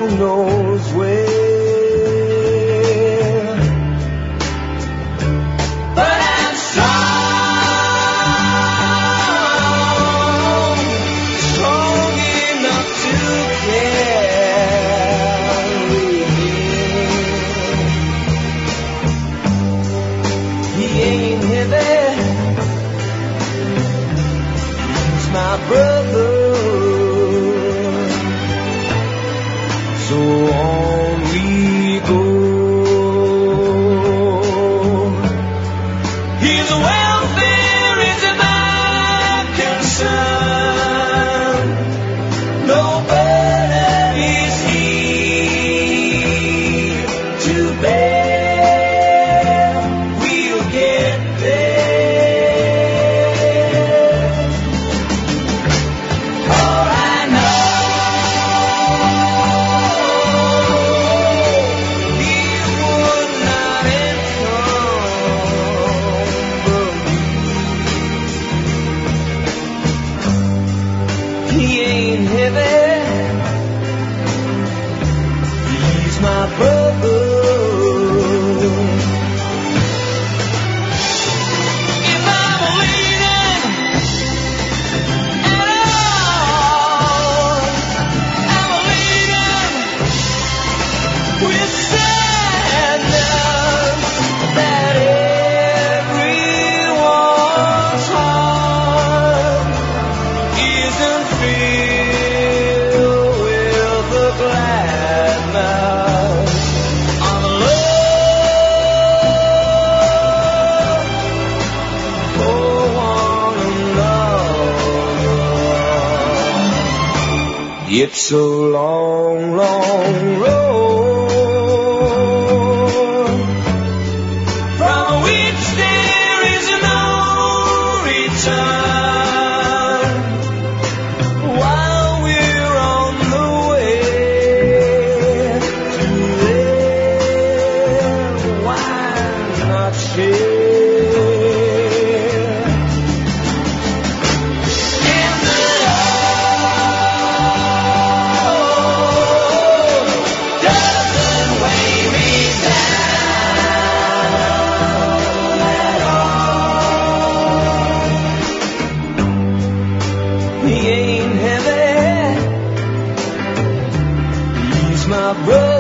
who knows where. But I'm strong enough to carry him. He ain't heavy, he's my brother. So on we go. His welfare is my concern. No burden is he to bear. We'll get there. All I know, he would not encumber me. He ain't heavy, he's my brother. If I'm leaning at all, I'm leaning with sadness that everyone's heart isn't filled with the gladness of love for one another. It's a long, long road from which there is no return. While we're on the way to there, why not share? And the road doesn't weigh me down at all. He ain't heavy, he's my brother.